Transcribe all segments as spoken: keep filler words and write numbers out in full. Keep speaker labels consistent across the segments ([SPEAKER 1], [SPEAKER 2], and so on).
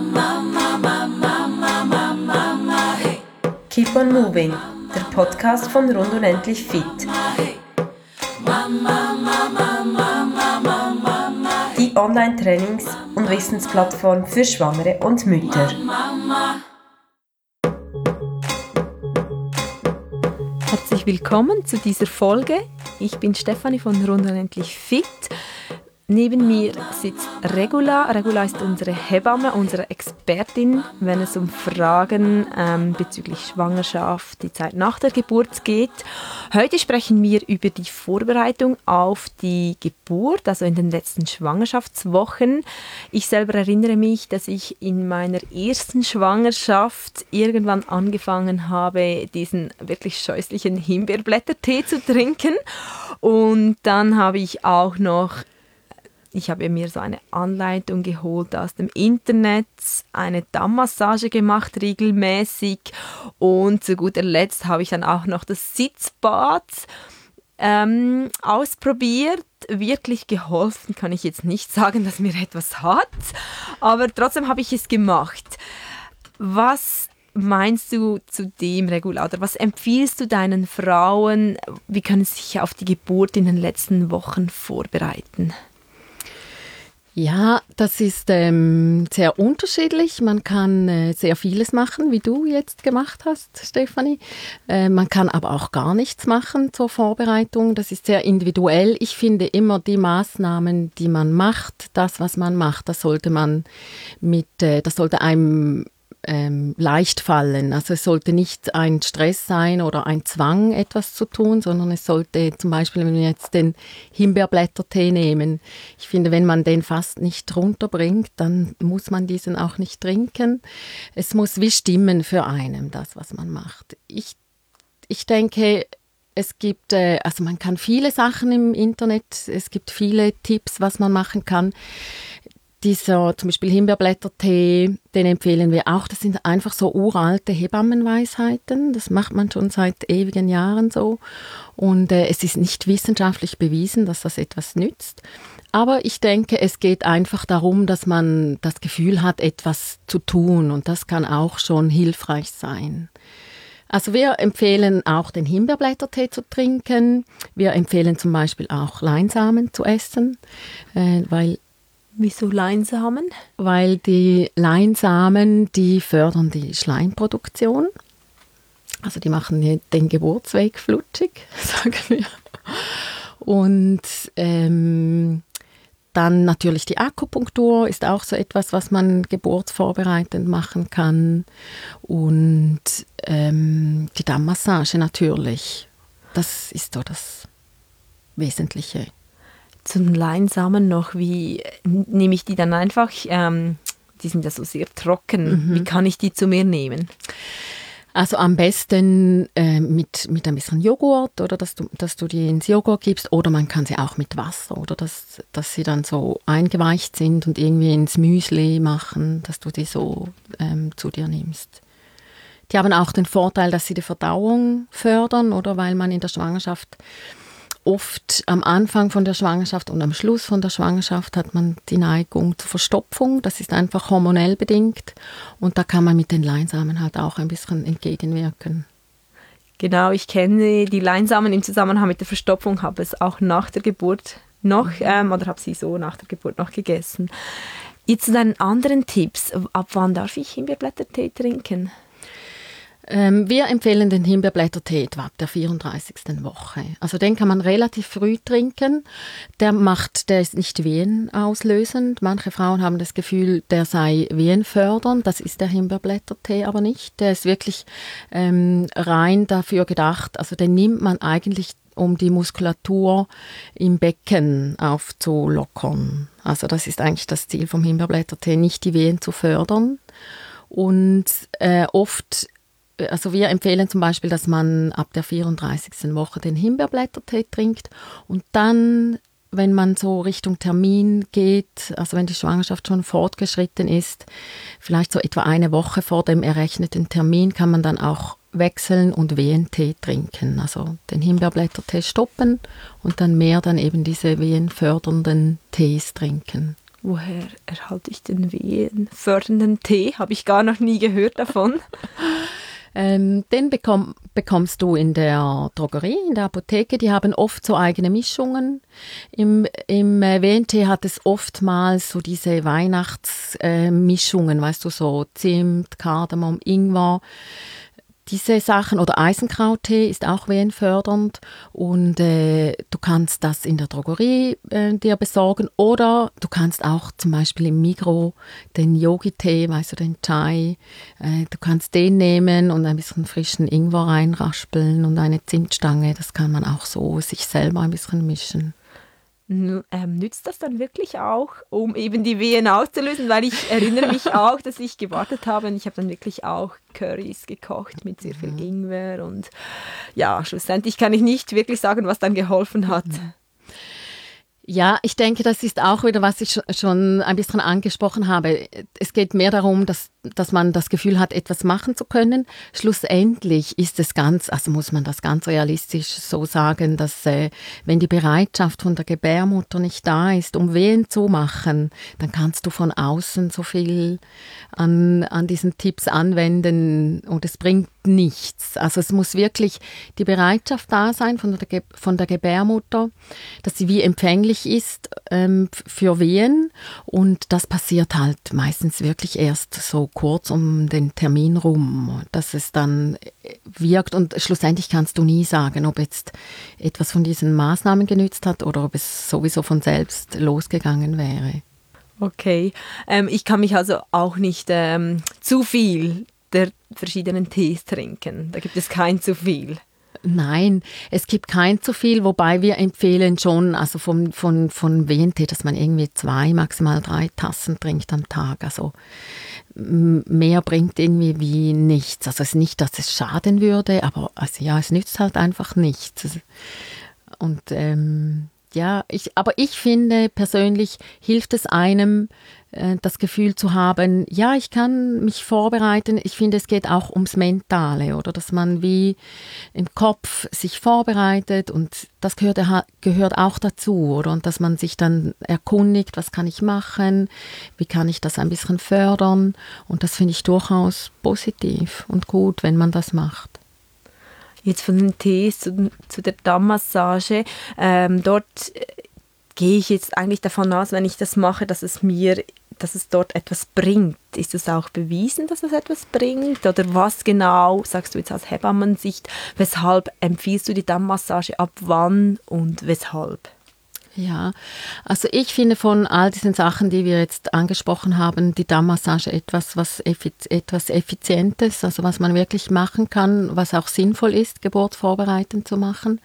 [SPEAKER 1] Keep on Moving, der Podcast von Rund und Endlich Fit. Die Online-Trainings- und Wissensplattform für Schwangere und Mütter. Herzlich willkommen zu dieser Folge. Ich bin Stefanie von Rund und Endlich Fit. Neben mir sitzt Regula. Regula ist unsere Hebamme, unsere Expertin, wenn es um Fragen ähm, bezüglich Schwangerschaft, die Zeit nach der Geburt geht. Heute sprechen wir über die Vorbereitung auf die Geburt, also in den letzten Schwangerschaftswochen. Ich selber erinnere mich, dass ich in meiner ersten Schwangerschaft irgendwann angefangen habe, diesen wirklich scheußlichen Himbeerblättertee zu trinken. Und dann habe ich auch noch Ich habe mir so eine Anleitung geholt aus dem Internet, eine Dammmassage gemacht regelmäßig und zu guter Letzt habe ich dann auch noch das Sitzbad ähm, ausprobiert. Wirklich geholfen kann ich jetzt nicht sagen, dass mir etwas hat, aber trotzdem habe ich es gemacht. Was meinst du zu dem, Regula, oder was empfiehlst du deinen Frauen? Wie können sie sich auf die Geburt in den letzten Wochen vorbereiten?
[SPEAKER 2] Ja, das ist ähm, sehr unterschiedlich. Man kann äh, sehr vieles machen, wie du jetzt gemacht hast, Stefanie. Äh, man kann aber auch gar nichts machen zur Vorbereitung. Das ist sehr individuell. Ich finde immer die Maßnahmen, die man macht, das, was man macht, das sollte man mit, äh, das sollte einem Ähm, leicht fallen. Also es sollte nicht ein Stress sein oder ein Zwang, etwas zu tun, sondern es sollte zum Beispiel, wenn wir jetzt den Himbeerblättertee nehmen, ich finde, wenn man den fast nicht runterbringt, dann muss man diesen auch nicht trinken. Es muss wie stimmen für einen, das, was man macht. Ich, ich denke, es gibt, äh, also man kann viele Sachen im Internet, es gibt viele Tipps, was man machen kann. Dieser zum Beispiel Himbeerblättertee, den empfehlen wir auch. Das sind einfach so uralte Hebammenweisheiten. Das macht man schon seit ewigen Jahren so. Und äh, es ist nicht wissenschaftlich bewiesen, dass das etwas nützt. Aber ich denke, es geht einfach darum, dass man das Gefühl hat, etwas zu tun. Und das kann auch schon hilfreich sein. Also wir empfehlen auch den Himbeerblättertee zu trinken. Wir empfehlen zum Beispiel auch Leinsamen zu essen, äh, weil
[SPEAKER 1] Wieso Leinsamen?
[SPEAKER 2] Weil die Leinsamen, die fördern die Schleimproduktion. Also die machen den Geburtsweg flutschig, sagen wir. Und ähm, dann natürlich die Akupunktur ist auch so etwas, was man geburtsvorbereitend machen kann. Und ähm, die Dammmassage natürlich. Das ist so das Wesentliche.
[SPEAKER 1] Zum Leinsamen noch, wie nehme ich die dann einfach? Ähm, die sind ja so sehr trocken. Mhm. Wie kann ich die zu mir nehmen?
[SPEAKER 2] Also am besten äh, mit, mit ein bisschen Joghurt oder dass du, dass du die ins Joghurt gibst oder man kann sie auch mit Wasser oder dass, dass sie dann so eingeweicht sind und irgendwie ins Müsli machen, dass du die so ähm, zu dir nimmst. Die haben auch den Vorteil, dass sie die Verdauung fördern oder weil man in der Schwangerschaft oft am Anfang von der Schwangerschaft und am Schluss von der Schwangerschaft hat man die Neigung zur Verstopfung. Das ist einfach hormonell bedingt und da kann man mit den Leinsamen halt auch ein bisschen entgegenwirken.
[SPEAKER 1] Genau, ich kenne die Leinsamen im Zusammenhang mit der Verstopfung, habe es auch nach der Geburt noch ähm, oder habe sie so nach der Geburt noch gegessen. Jetzt zu deinen anderen Tipps. Ab wann darf ich Himbeerblättertee trinken?
[SPEAKER 2] Ähm, wir empfehlen den Himbeerblättertee etwa ab der vierunddreißigsten Woche. Also den kann man relativ früh trinken. Der macht, der ist nicht wehenauslösend. Manche Frauen haben das Gefühl, der sei wehenfördernd. Das ist der Himbeerblättertee aber nicht. Der ist wirklich ähm, rein dafür gedacht. Also den nimmt man eigentlich, um die Muskulatur im Becken aufzulockern. Also das ist eigentlich das Ziel vom Himbeerblättertee, nicht die Wehen zu fördern. Und äh, oft Also wir empfehlen zum Beispiel, dass man ab der vierunddreißigsten Woche den Himbeerblättertee trinkt und dann, wenn man so Richtung Termin geht, also wenn die Schwangerschaft schon fortgeschritten ist, vielleicht so etwa eine Woche vor dem errechneten Termin, kann man dann auch wechseln und Wehentee trinken. Also den Himbeerblättertee stoppen und dann mehr dann eben diese wehenfördernden Tees trinken.
[SPEAKER 1] woher erhalte ich den wehenfördernden Tee? Habe ich gar noch nie gehört davon.
[SPEAKER 2] Ähm, den bekomm, bekommst du in der Drogerie, in der Apotheke. Die haben oft so eigene Mischungen. Im, im äh, Wehentee hat es oftmals so diese Weihnachtsmischungen, äh, weißt du, so Zimt, Kardamom, Ingwer. Diese Sachen, oder Eisenkrauttee ist auch wehenfördernd und äh, du kannst das in der Drogerie äh, dir besorgen oder du kannst auch zum Beispiel im Migros den Yogi-Tee, weißt du, den Chai, äh, du kannst den nehmen und ein bisschen frischen Ingwer reinraspeln und eine Zimtstange, das kann man auch so sich selber ein bisschen mischen.
[SPEAKER 1] Ähm, nützt das dann wirklich auch, um eben die Wehen auszulösen? Weil ich erinnere mich auch, dass ich gewartet habe und ich habe dann wirklich auch Currys gekocht mit sehr viel mhm. Ingwer und ja, schlussendlich kann ich nicht wirklich sagen, was dann geholfen hat. Mhm.
[SPEAKER 2] Ja, ich denke, das ist auch wieder, was ich schon ein bisschen angesprochen habe. Es geht mehr darum, dass, dass man das Gefühl hat, etwas machen zu können. Schlussendlich ist es ganz, also muss man das ganz realistisch so sagen, dass äh, wenn die Bereitschaft von der Gebärmutter nicht da ist, um Wehen zu machen, dann kannst du von außen so viel an, an diesen Tipps anwenden und es bringt nichts. Also es muss wirklich die Bereitschaft da sein von der, Ge- von der Gebärmutter, dass sie wie empfänglich ist ähm, für Wehen und das passiert halt meistens wirklich erst so kurz um den Termin rum, dass es dann wirkt und schlussendlich kannst du nie sagen, ob jetzt etwas von diesen Maßnahmen genützt hat oder ob es sowieso von selbst losgegangen wäre.
[SPEAKER 1] Okay, ähm, ich kann mich also auch nicht ähm, zu viel der verschiedenen Tees trinken. Da gibt es kein zu viel.
[SPEAKER 2] Nein, es gibt kein zu viel, wobei wir empfehlen schon, also von, von, von Wehentee, dass man irgendwie zwei, maximal drei Tassen trinkt am Tag. Also mehr bringt irgendwie wie nichts. Also es ist nicht, dass es schaden würde, aber also ja, es nützt halt einfach nichts. Und ähm, ja, ich, aber ich finde persönlich hilft es einem, äh, das Gefühl zu haben, ja, ich kann mich vorbereiten. Ich finde, es geht auch ums Mentale, oder? Dass man wie im Kopf sich vorbereitet und das gehört, gehört auch dazu, oder? Und dass man sich dann erkundigt, was kann ich machen, wie kann ich das ein bisschen fördern. Und das finde ich durchaus positiv und gut, wenn man das macht.
[SPEAKER 1] Jetzt von den Tees zu, zu der Dammmassage. Ähm, dort äh, gehe ich jetzt eigentlich davon aus, wenn ich das mache, dass es mir, dass es dort etwas bringt. Ist es auch bewiesen, dass es etwas bringt? Oder was genau, sagst du jetzt aus Hebammensicht, weshalb empfiehlst du die Dammmassage, ab wann und weshalb?
[SPEAKER 2] Ja, also ich finde von all diesen Sachen, die wir jetzt angesprochen haben, die Dammmassage etwas, was effiz- etwas Effizientes, also was man wirklich machen kann, was auch sinnvoll ist, geburtsvorbereitend zu machen.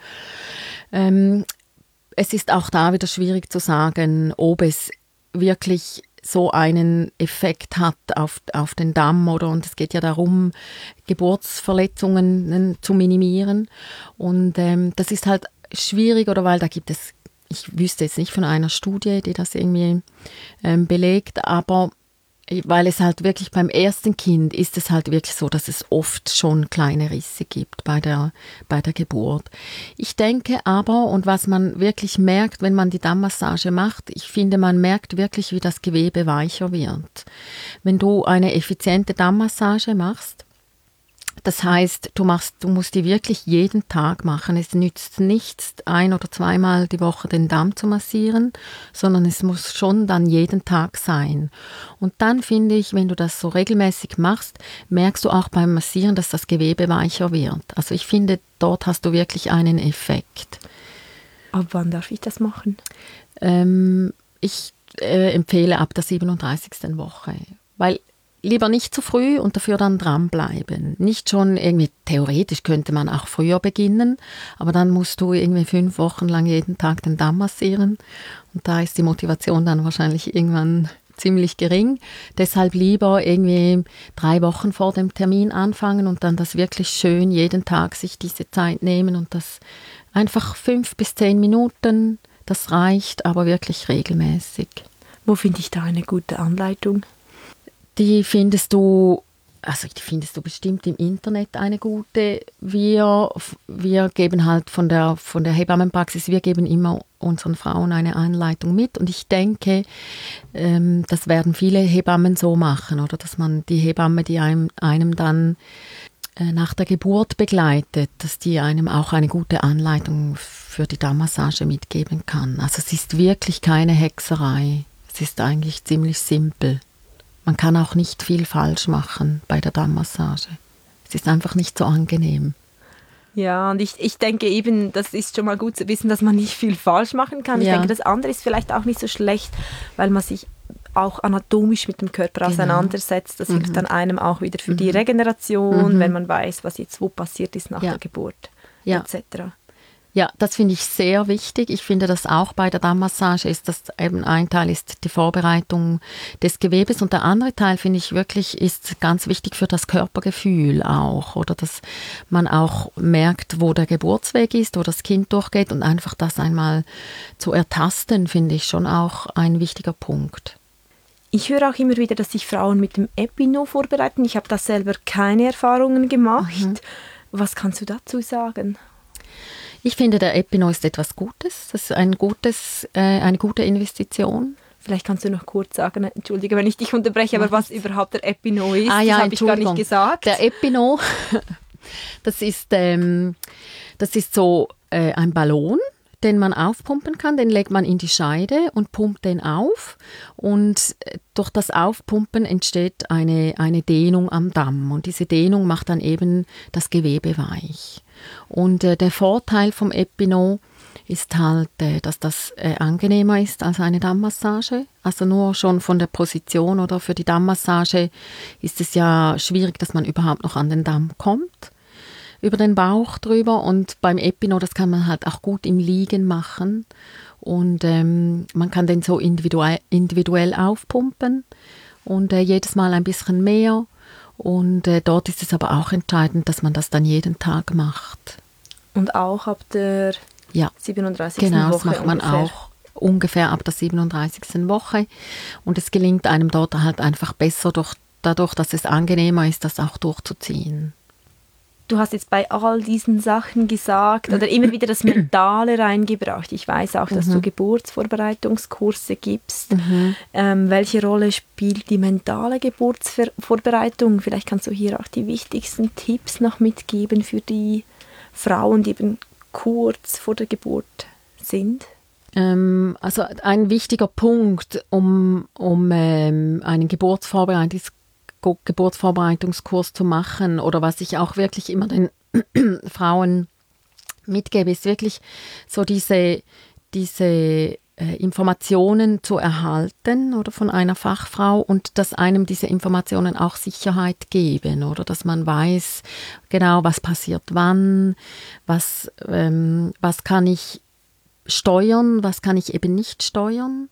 [SPEAKER 2] Ähm, es ist auch da wieder schwierig zu sagen, ob es wirklich so einen Effekt hat auf, auf den Damm, oder, und es geht ja darum, Geburtsverletzungen zu minimieren. Und ähm, das ist halt schwierig, oder weil da gibt es, ich wüsste jetzt nicht von einer Studie, die das irgendwie ähm, belegt, aber weil es halt wirklich beim ersten Kind ist es halt wirklich so, dass es oft schon kleine Risse gibt bei der, bei der Geburt. Ich denke aber, und was man wirklich merkt, wenn man die Dammmassage macht, ich finde, man merkt wirklich, wie das Gewebe weicher wird. Wenn du eine effiziente Dammmassage machst, das heißt, du, machst, du musst die wirklich jeden Tag machen. Es nützt nichts, ein- oder zweimal die Woche den Damm zu massieren, sondern es muss schon dann jeden Tag sein. Und dann finde ich, wenn du das so regelmäßig machst, merkst du auch beim Massieren, dass das Gewebe weicher wird. Also ich finde, dort hast du wirklich einen Effekt.
[SPEAKER 1] Ab wann darf ich das machen?
[SPEAKER 2] Ähm, ich äh, empfehle ab der siebenunddreißigsten Woche, weil lieber nicht zu früh und dafür dann dranbleiben. Nicht schon irgendwie, theoretisch könnte man auch früher beginnen, aber dann musst du irgendwie fünf Wochen lang jeden Tag den Damm massieren und da ist die Motivation dann wahrscheinlich irgendwann ziemlich gering. Deshalb lieber irgendwie drei Wochen vor dem Termin anfangen und dann das wirklich schön jeden Tag sich diese Zeit nehmen und das einfach fünf bis zehn Minuten, das reicht, aber wirklich regelmäßig.
[SPEAKER 1] Wo finde ich da eine gute Anleitung?
[SPEAKER 2] Die findest du, also die findest du bestimmt im Internet eine gute. Wir, wir geben halt von der, von der Hebammenpraxis, wir geben immer unseren Frauen eine Anleitung mit. Und ich denke, ähm, das werden viele Hebammen so machen, oder dass man die Hebamme, die einem, einem dann äh, nach der Geburt begleitet, dass die einem auch eine gute Anleitung für die Dammmassage mitgeben kann. Also es ist wirklich keine Hexerei. Es ist eigentlich ziemlich simpel. Man kann auch nicht viel falsch machen bei der Dammmassage. Es ist einfach nicht so angenehm.
[SPEAKER 1] Ja, und ich, ich denke eben, das ist schon mal gut zu wissen, dass man nicht viel falsch machen kann. Ich
[SPEAKER 2] Ja.
[SPEAKER 1] denke, das andere ist vielleicht auch nicht so schlecht, weil man sich auch anatomisch mit dem Körper
[SPEAKER 2] Genau.
[SPEAKER 1] auseinandersetzt. Das
[SPEAKER 2] Mhm.
[SPEAKER 1] hilft dann einem auch wieder für die Regeneration,
[SPEAKER 2] Mhm.
[SPEAKER 1] wenn man weiß, was jetzt wo passiert ist nach
[SPEAKER 2] Ja.
[SPEAKER 1] der Geburt,
[SPEAKER 2] Ja.
[SPEAKER 1] et cetera.
[SPEAKER 2] Ja, das finde ich sehr wichtig. Ich finde das auch bei der Dammmassage ist, dass eben ein Teil ist die Vorbereitung des Gewebes und der andere Teil finde ich wirklich ist ganz wichtig für das Körpergefühl auch, oder dass man auch merkt, wo der Geburtsweg ist, wo das Kind durchgeht und einfach das einmal zu ertasten, finde ich schon auch ein wichtiger Punkt.
[SPEAKER 1] Ich höre auch immer wieder, dass sich Frauen mit dem Epino vorbereiten. Ich habe da selber keine Erfahrungen gemacht.
[SPEAKER 2] Mhm.
[SPEAKER 1] Was kannst du dazu sagen?
[SPEAKER 2] Ich finde, der Epino ist etwas Gutes. Das ist ein gutes, äh, eine gute Investition.
[SPEAKER 1] Vielleicht kannst du noch kurz sagen, entschuldige, wenn ich dich unterbreche, aber was überhaupt der Epino ist,
[SPEAKER 2] Ah, ja,
[SPEAKER 1] das habe ich gar nicht
[SPEAKER 2] Entschuldigung.
[SPEAKER 1] gesagt.
[SPEAKER 2] Der Epino, das ist, ähm, das ist so äh, ein Ballon, den man aufpumpen kann. Den legt man in die Scheide und pumpt den auf. Und äh, durch das Aufpumpen entsteht eine, eine Dehnung am Damm. Und diese Dehnung macht dann eben das Gewebe weich. Und äh, der Vorteil vom Epino ist halt, äh, dass das äh, angenehmer ist als eine Dammmassage. Also nur schon von der Position oder für die Dammmassage ist es ja schwierig, dass man überhaupt noch an den Damm kommt, über den Bauch drüber. Und beim Epino, das kann man halt auch gut im Liegen machen. Und ähm, man kann den so individuell, individuell aufpumpen und äh, jedes Mal ein bisschen mehr. Und äh, dort ist es aber auch entscheidend, dass man das dann jeden Tag macht.
[SPEAKER 1] Und auch ab der
[SPEAKER 2] Ja,
[SPEAKER 1] siebenunddreißigsten
[SPEAKER 2] genau,
[SPEAKER 1] Woche
[SPEAKER 2] das macht man
[SPEAKER 1] ungefähr.
[SPEAKER 2] auch ungefähr ab der siebenunddreißigsten Woche. Und es gelingt einem dort halt einfach besser, durch, dadurch, dass es angenehmer ist, das auch durchzuziehen.
[SPEAKER 1] Du hast jetzt bei all diesen Sachen gesagt oder immer wieder das Mentale reingebracht. Ich weiß auch, dass du Geburtsvorbereitungskurse gibst. Ähm, welche Rolle spielt die mentale Geburtsvorbereitung? Vielleicht kannst du hier auch die wichtigsten Tipps noch mitgeben für die Frauen, die eben kurz vor der Geburt sind.
[SPEAKER 2] Ähm, also ein wichtiger Punkt, um, um ähm, einen Geburtsvorbereitungs Geburtsvorbereitungskurs zu machen oder was ich auch wirklich immer den Frauen mitgebe, ist wirklich so diese, diese äh, Informationen zu erhalten oder von einer Fachfrau und dass einem diese Informationen auch Sicherheit geben oder dass man weiß genau, was passiert wann, was, ähm, was kann ich steuern, was kann ich eben nicht steuern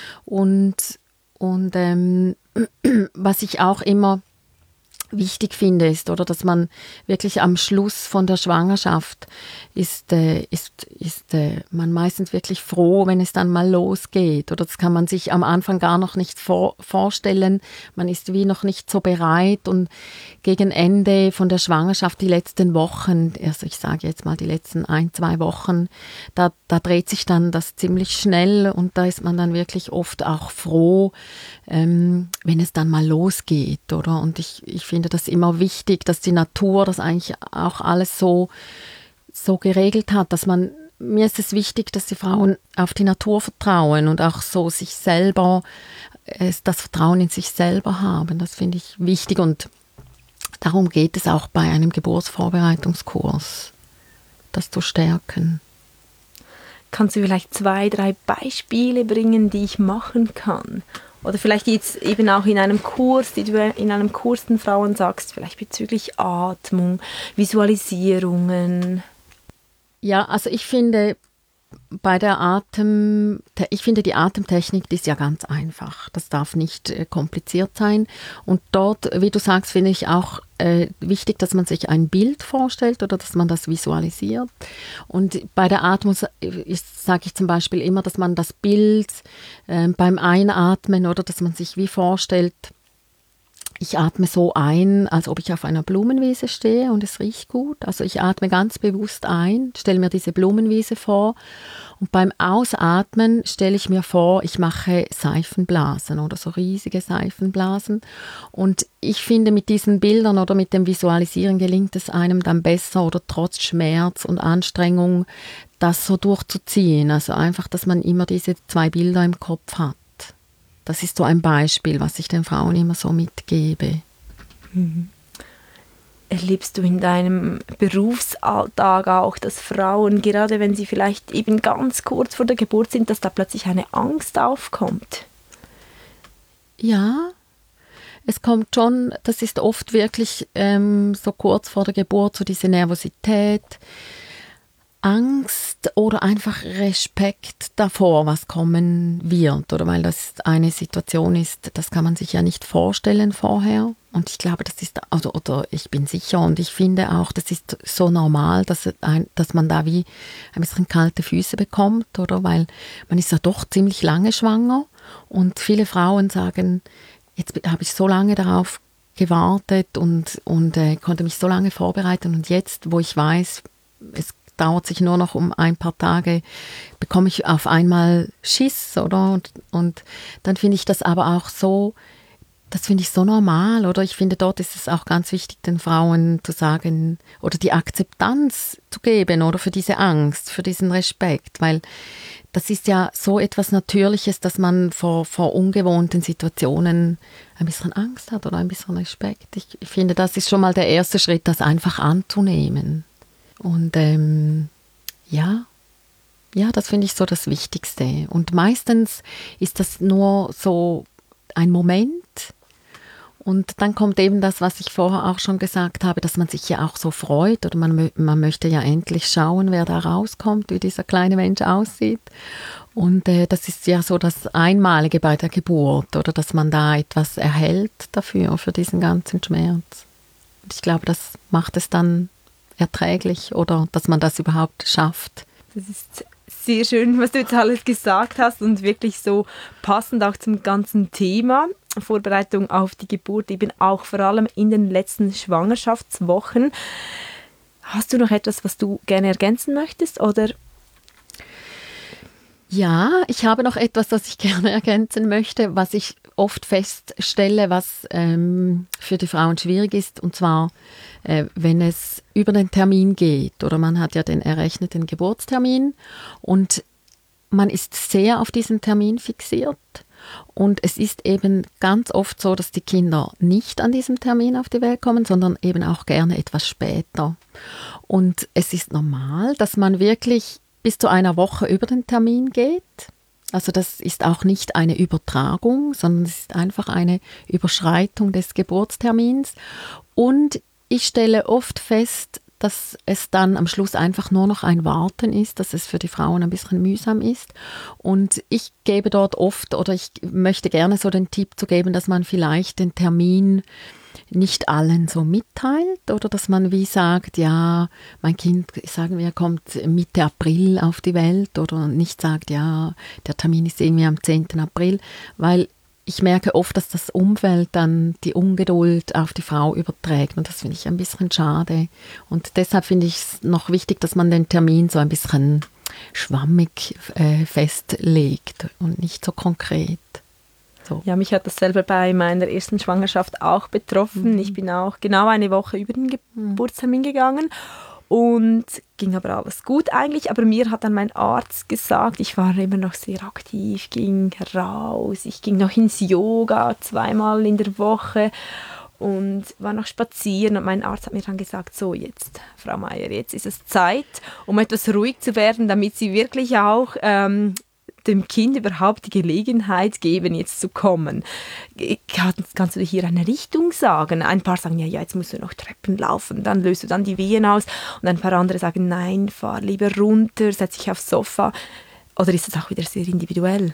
[SPEAKER 2] und, und ähm, was ich auch immer wichtig finde, ist, oder, dass man wirklich am Schluss von der Schwangerschaft ist, äh, ist, ist äh, man meistens wirklich froh, wenn es dann mal losgeht. Oder das kann man sich am Anfang gar noch nicht vor, vorstellen. Man ist wie noch nicht so bereit und gegen Ende von der Schwangerschaft, die letzten Wochen, also ich sage jetzt mal die letzten ein, zwei Wochen, da, da dreht sich dann das ziemlich schnell und da ist man dann wirklich oft auch froh, ähm, wenn es dann mal losgeht, oder? Und ich, ich finde das immer wichtig, dass die Natur das eigentlich auch alles so, so geregelt hat, dass man, mir ist es wichtig, dass die Frauen auf die Natur vertrauen und auch so sich selber, äh, das Vertrauen in sich selber haben. Das finde ich wichtig und darum geht es auch bei einem Geburtsvorbereitungskurs, das zu stärken.
[SPEAKER 1] Kannst du vielleicht zwei, drei Beispiele bringen, die ich machen kann? Oder vielleicht jetzt eben auch in einem Kurs, die du in einem Kurs den Frauen sagst, vielleicht bezüglich Atmung, Visualisierungen.
[SPEAKER 2] Ja, also ich finde bei der Atem, ich finde die Atemtechnik, die ist ja ganz einfach. Das darf nicht äh, kompliziert sein. Und dort, wie du sagst, finde ich auch äh, wichtig, dass man sich ein Bild vorstellt oder dass man das visualisiert. Und bei der Atmung sage ich zum Beispiel immer, dass man das Bild äh, beim Einatmen oder dass man sich wie vorstellt, ich atme so ein, als ob ich auf einer Blumenwiese stehe und es riecht gut. Also ich atme ganz bewusst ein, stelle mir diese Blumenwiese vor und beim Ausatmen stelle ich mir vor, ich mache Seifenblasen oder so riesige Seifenblasen. Und ich finde, mit diesen Bildern oder mit dem Visualisieren gelingt es einem dann besser oder trotz Schmerz und Anstrengung, das so durchzuziehen. Also einfach, dass man immer diese zwei Bilder im Kopf hat. Das ist so ein Beispiel, was ich den Frauen immer so mitgebe.
[SPEAKER 1] Mhm. Erlebst du in deinem Berufsalltag auch, dass Frauen, gerade wenn sie vielleicht eben ganz kurz vor der Geburt sind, dass da plötzlich eine Angst aufkommt?
[SPEAKER 2] Ja, es kommt schon, das ist oft wirklich ähm, so kurz vor der Geburt, so diese Nervosität, Angst oder einfach Respekt davor, was kommen wird, oder weil das eine Situation ist, das kann man sich ja nicht vorstellen vorher. Und ich glaube, das ist, also, oder ich bin sicher und ich finde auch, das ist so normal, dass, ein, dass man da wie ein bisschen kalte Füße bekommt, oder? Weil man ist ja doch ziemlich lange schwanger und viele Frauen sagen, jetzt habe ich so lange darauf gewartet und, und äh, konnte mich so lange vorbereiten und jetzt, wo ich weiß, es dauert sich nur noch um ein paar Tage, bekomme ich auf einmal Schiss, oder? Und, und dann finde ich das aber auch so, das finde ich so normal, oder? Ich finde, dort ist es auch ganz wichtig, den Frauen zu sagen, oder die Akzeptanz zu geben, oder? Für diese Angst, für diesen Respekt, weil das ist ja so etwas Natürliches, dass man vor, vor ungewohnten Situationen ein bisschen Angst hat oder ein bisschen Respekt. Ich, ich finde, das ist schon mal der erste Schritt, das einfach anzunehmen. Und ähm, ja, ja, das finde ich so das Wichtigste. Und meistens ist das nur so ein Moment. Und dann kommt eben das, was ich vorher auch schon gesagt habe, dass man sich ja auch so freut. Oder man, man möchte ja endlich schauen, wer da rauskommt, wie dieser kleine Mensch aussieht. Und äh, das ist ja so das Einmalige bei der Geburt. Oder dass man da etwas erhält dafür, für diesen ganzen Schmerz. Und ich glaube, das macht es dann erträglich oder dass man das überhaupt schafft.
[SPEAKER 1] Das ist sehr schön, was du jetzt alles gesagt hast und wirklich so passend auch zum ganzen Thema Vorbereitung auf die Geburt, eben auch vor allem in den letzten Schwangerschaftswochen. Hast du noch etwas, was du gerne ergänzen möchtest, oder?
[SPEAKER 2] Ja, ich habe noch etwas, das ich gerne ergänzen möchte, was ich oft feststelle, was ähm, für die Frauen schwierig ist, und zwar, äh, wenn es über den Termin geht, oder man hat ja den errechneten Geburtstermin und man ist sehr auf diesen Termin fixiert und es ist eben ganz oft so, dass die Kinder nicht an diesem Termin auf die Welt kommen, sondern eben auch gerne etwas später. Und es ist normal, dass man wirklich bis zu einer Woche über den Termin geht. Also das ist auch nicht eine Übertragung, sondern es ist einfach eine Überschreitung des Geburtstermins. Und ich stelle oft fest, dass es dann am Schluss einfach nur noch ein Warten ist, dass es für die Frauen ein bisschen mühsam ist. Und ich gebe dort oft, oder ich möchte gerne so den Tipp zu geben, dass man vielleicht den Termin nicht allen so mitteilt, oder dass man wie sagt, ja, mein Kind, sagen wir, kommt Mitte April auf die Welt, oder nicht sagt, ja, der Termin ist irgendwie am zehnten April, weil ich merke oft, dass das Umfeld dann die Ungeduld auf die Frau überträgt und das finde ich ein bisschen schade. Und deshalb finde ich es noch wichtig, dass man den Termin so ein bisschen schwammig äh, festlegt und nicht so konkret. So.
[SPEAKER 1] Ja, mich hat das selber bei meiner ersten Schwangerschaft auch betroffen. Mhm. Ich bin auch genau eine Woche über den Geburtstermin gegangen. Und ging aber alles gut eigentlich, aber mir hat dann mein Arzt gesagt, ich war immer noch sehr aktiv, ging raus, ich ging noch ins Yoga zweimal in der Woche und war noch spazieren und mein Arzt hat mir dann gesagt, so jetzt, Frau Meier, jetzt ist es Zeit, um etwas ruhig zu werden, damit Sie wirklich auch ähm, dem Kind überhaupt die Gelegenheit geben, jetzt zu kommen. Kannst du hier eine Richtung sagen? Ein paar sagen, ja, ja, jetzt musst du noch Treppen laufen, dann löst du dann die Wehen aus. Und ein paar andere sagen, nein, fahr lieber runter, setz dich aufs Sofa. Oder ist das auch wieder sehr individuell?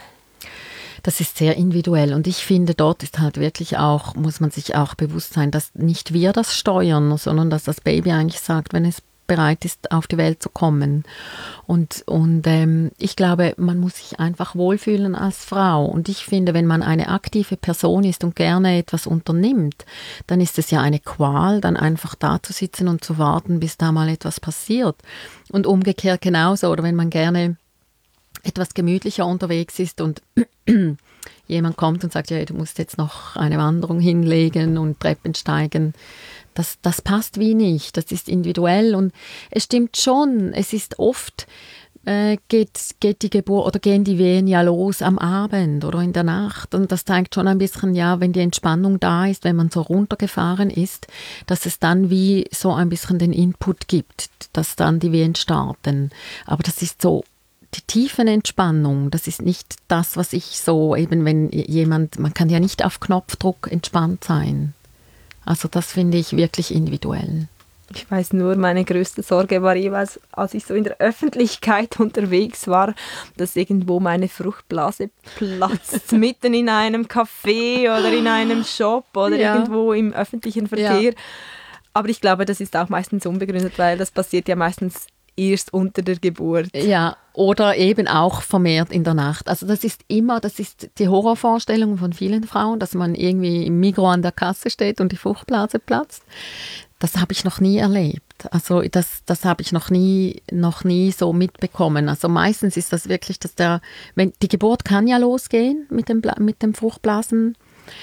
[SPEAKER 2] Das ist sehr individuell und ich finde, dort ist halt wirklich auch, muss man sich auch bewusst sein, dass nicht wir das steuern, sondern dass das Baby eigentlich sagt, wenn es bereit ist, auf die Welt zu kommen. Und, und ähm, ich glaube, man muss sich einfach wohlfühlen als Frau. Und ich finde, wenn man eine aktive Person ist und gerne etwas unternimmt, dann ist es ja eine Qual, dann einfach da zu sitzen und zu warten, bis da mal etwas passiert. Und umgekehrt genauso. Oder wenn man gerne etwas gemütlicher unterwegs ist und jemand kommt und sagt, ja, du musst jetzt noch eine Wanderung hinlegen und Treppen steigen. Das, das passt wie nicht, das ist individuell und es stimmt schon, es ist oft, äh, geht, geht die Geburt oder gehen die Wehen ja los am Abend oder in der Nacht und das zeigt schon ein bisschen, ja, wenn die Entspannung da ist, wenn man so runtergefahren ist, dass es dann wie so ein bisschen den Input gibt, dass dann die Wehen starten, aber das ist so die Tiefenentspannung, das ist nicht das, was ich so eben, wenn jemand, man kann ja nicht auf Knopfdruck entspannt sein. Also das finde ich wirklich individuell.
[SPEAKER 1] Ich weiß nur, meine größte Sorge war jeweils, als ich so in der Öffentlichkeit unterwegs war, dass irgendwo meine Fruchtblase platzt, mitten in einem Café oder in einem Shop oder ja. irgendwo im öffentlichen Verkehr. Ja. Aber ich glaube, das ist auch meistens unbegründet, weil das passiert ja meistens erst unter der Geburt.
[SPEAKER 2] Ja, oder eben auch vermehrt in der Nacht. Also das ist immer, das ist die Horrorvorstellung von vielen Frauen, dass man irgendwie im Migros an der Kasse steht und die Fruchtblase platzt. Das habe ich noch nie erlebt. Also das, das habe ich noch nie, noch nie so mitbekommen. Also meistens ist das wirklich, dass der, wenn die Geburt kann ja losgehen mit dem, mit dem Fruchtblasensprung,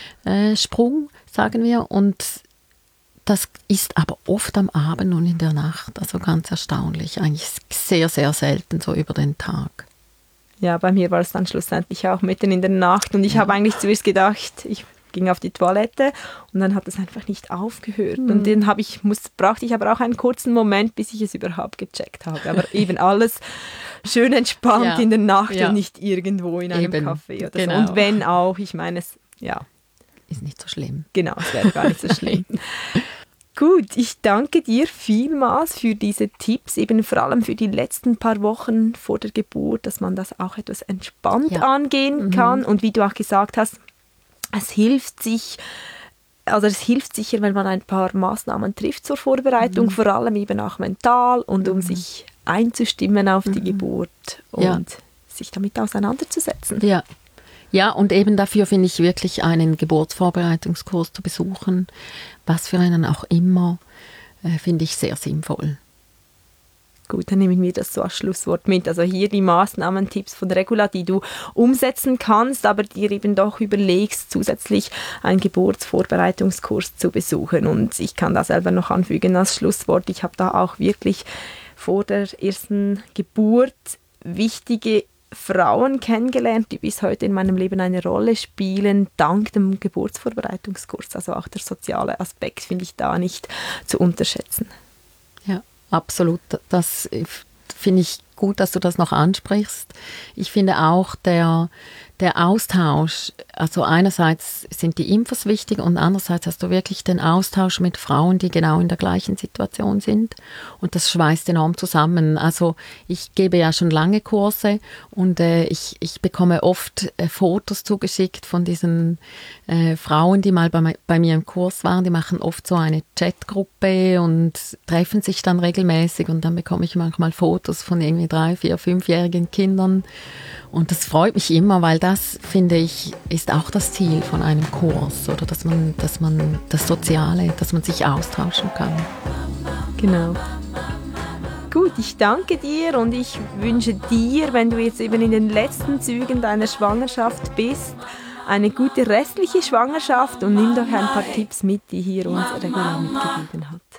[SPEAKER 2] äh, sagen wir, und das ist aber oft am Abend und in der Nacht, also ganz erstaunlich. Eigentlich sehr, sehr selten so über den Tag.
[SPEAKER 1] Ja, bei mir war es dann schlussendlich auch mitten in der Nacht und ich ja. habe eigentlich zuerst gedacht, ich ging auf die Toilette und dann hat es einfach nicht aufgehört. Mhm. Und dann habe ich, muss, brauchte ich aber auch einen kurzen Moment, bis ich es überhaupt gecheckt habe. Aber eben alles schön entspannt ja. in der Nacht ja. und nicht irgendwo in einem eben. Café oder genau. so. Und wenn auch, ich meine es, ja.
[SPEAKER 2] Ist nicht so schlimm.
[SPEAKER 1] Genau, es wäre gar nicht so schlimm. Gut, ich danke dir vielmals für diese Tipps, eben vor allem für die letzten paar Wochen vor der Geburt, dass man das auch etwas entspannt ja. angehen mhm. kann. Und wie du auch gesagt hast, es hilft sich, also es hilft sicher, wenn man ein paar Maßnahmen trifft zur Vorbereitung, mhm. vor allem eben auch mental und um mhm. sich einzustimmen auf die mhm. Geburt und ja. sich damit auseinanderzusetzen.
[SPEAKER 2] Ja. Ja, und eben dafür finde ich wirklich einen Geburtsvorbereitungskurs zu besuchen, was für einen auch immer, äh, finde ich sehr sinnvoll.
[SPEAKER 1] Gut, dann nehmen wir das so als Schlusswort mit. Also hier die Maßnahmen-Tipps von Regula, die du umsetzen kannst, aber dir eben doch überlegst, zusätzlich einen Geburtsvorbereitungskurs zu besuchen. Und ich kann da selber noch anfügen als Schlusswort, ich habe da auch wirklich vor der ersten Geburt wichtige Frauen kennengelernt, die bis heute in meinem Leben eine Rolle spielen, dank dem Geburtsvorbereitungskurs. Also auch der soziale Aspekt finde ich da nicht zu unterschätzen.
[SPEAKER 2] Ja, absolut. Das finde ich gut, dass du das noch ansprichst. Ich finde auch der, der Austausch, also einerseits sind die Infos wichtig und andererseits hast du wirklich den Austausch mit Frauen, die genau in der gleichen Situation sind und das schweißt enorm zusammen. Also ich gebe ja schon lange Kurse und äh, ich, ich bekomme oft äh, Fotos zugeschickt von diesen äh, Frauen, die mal bei, bei mir im Kurs waren. Die machen oft so eine Chatgruppe und treffen sich dann regelmäßig und dann bekomme ich manchmal Fotos von irgendwie drei, vier, fünfjährigen Kindern. Und das freut mich immer, weil das, finde ich, ist auch das Ziel von einem Kurs, oder dass man, dass man das Soziale, dass man sich austauschen kann.
[SPEAKER 1] Genau. Gut, ich danke dir und ich wünsche dir, wenn du jetzt eben in den letzten Zügen deiner Schwangerschaft bist, eine gute restliche Schwangerschaft und nimm doch ein paar Tipps mit, die hier uns Regula mitgegeben hat.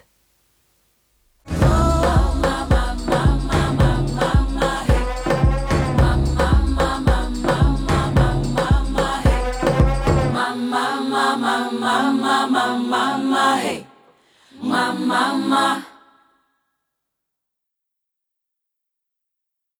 [SPEAKER 3] Mama, mama, mama, hey. Mama, mama.